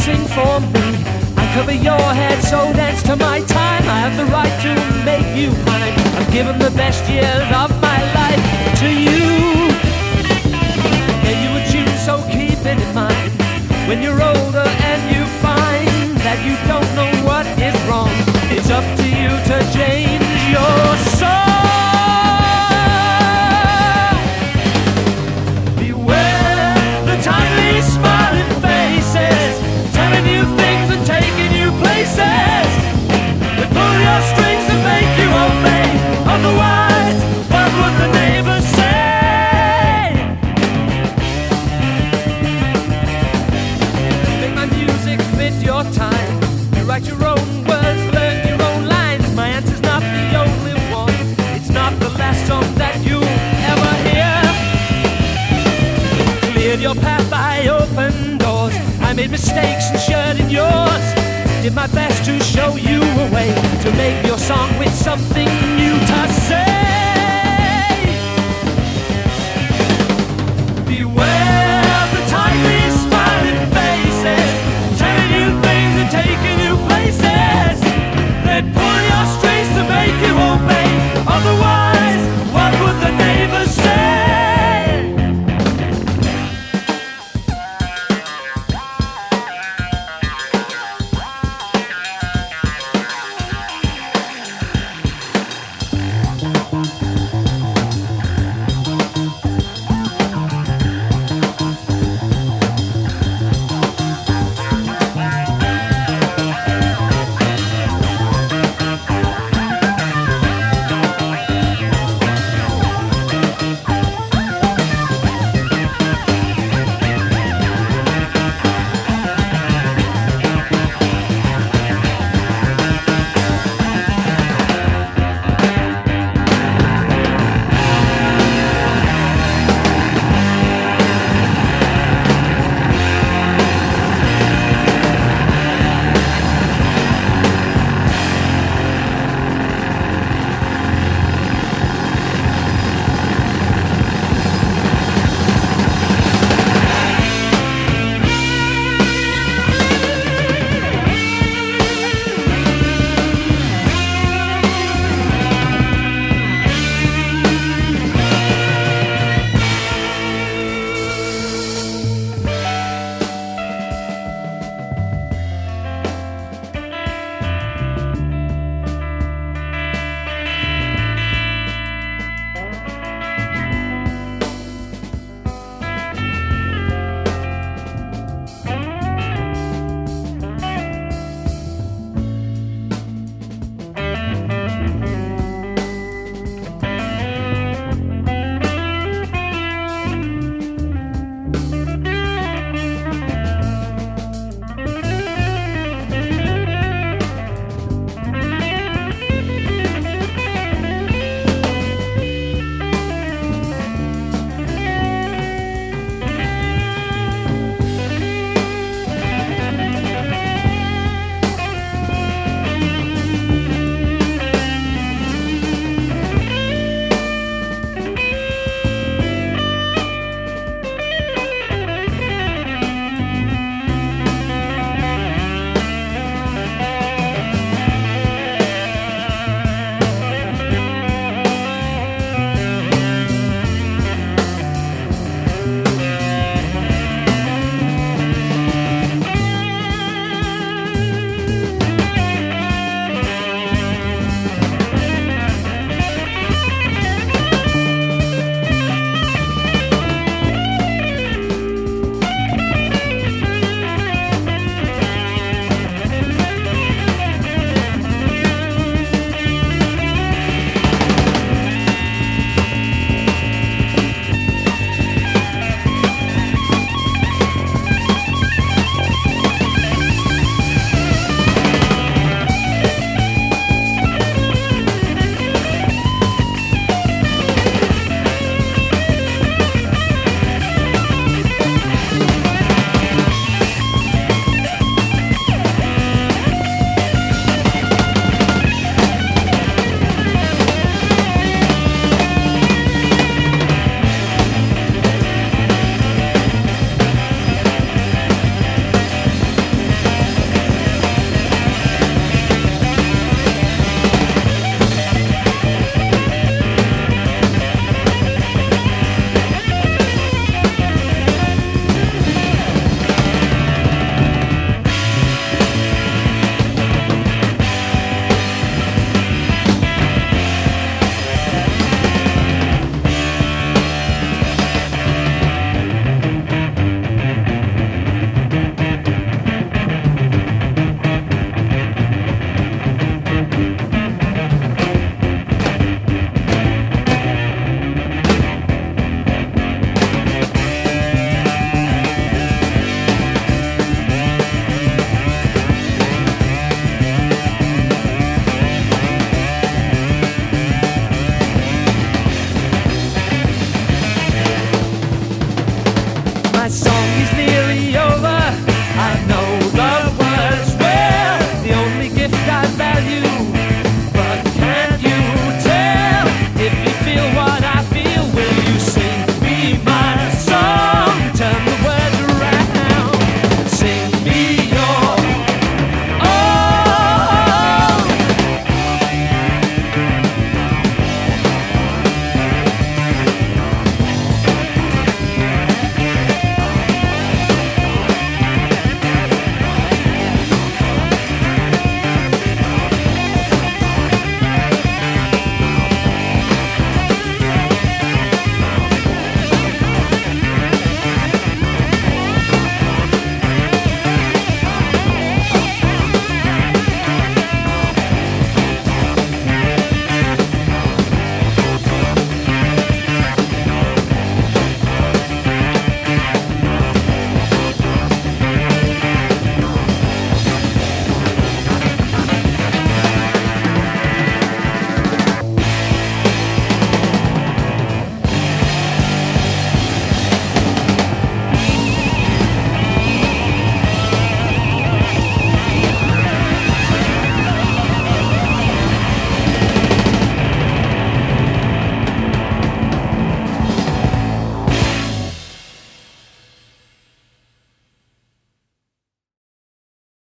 sing for me. I cover your head, so dance to my time. I have the right to make you mine. I'm giving the best years of my life to you. Gave you a tune, so keep it in mind. When you're older and you find that you don't know what is wrong, it's up to you to change your song. Beware the tiny smiling faces, telling you things and taking you places. They pull your strings and make you obey. Otherwise, what would the neighbors say? Make my music fit your time. You write your own words, learn your own lines. My answer's not the only one. It's not the last song that you'll ever hear. Cleared your path, I opened doors. I made mistakes and shared in yours. Did my best to show you a way, to make your song with something new to say.